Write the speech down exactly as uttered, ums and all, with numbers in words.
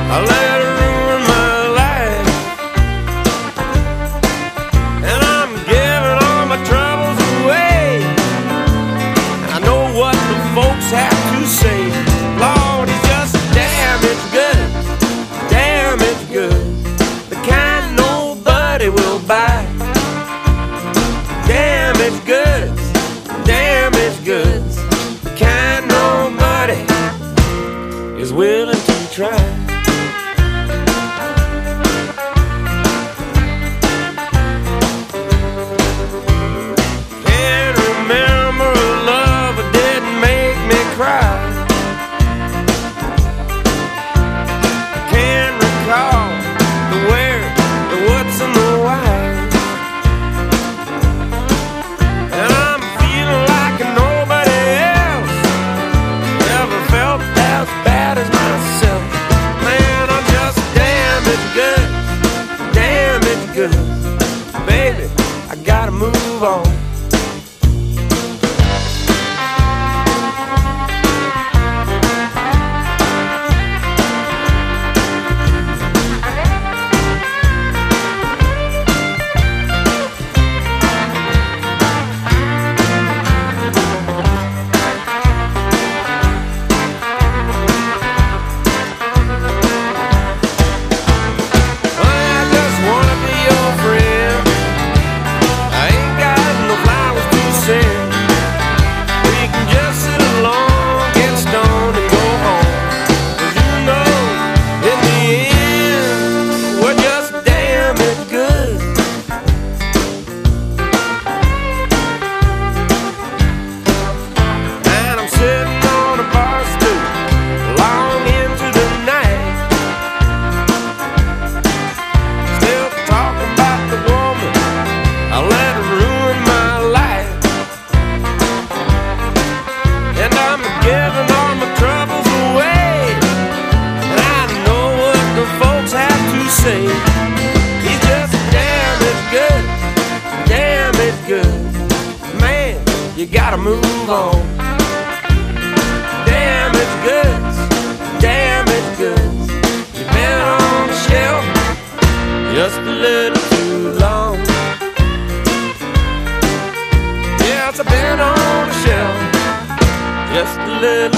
I let her ruin my life, and I'm giving all my troubles away. And I know what the folks have to say. Lord, it's just damn, it's good, damn, it's good, the kind nobody will buy. Damn, it's good, damn, it's good, the kind nobody is willing to try. Can't remember a love that didn't make me cry. Can't recall the where, the what's, and the why. And I'm feeling like nobody else ever felt as bad as myself. Man, I'm just damn, it's good, damn, it's good. Baby, I gotta move on. He's just damn, it's good, damn, it's good. Man, you gotta move on. Damn, it's good, damn, it's good. You've been on the shelf just a little too long. Yes, I've been on the shelf just a little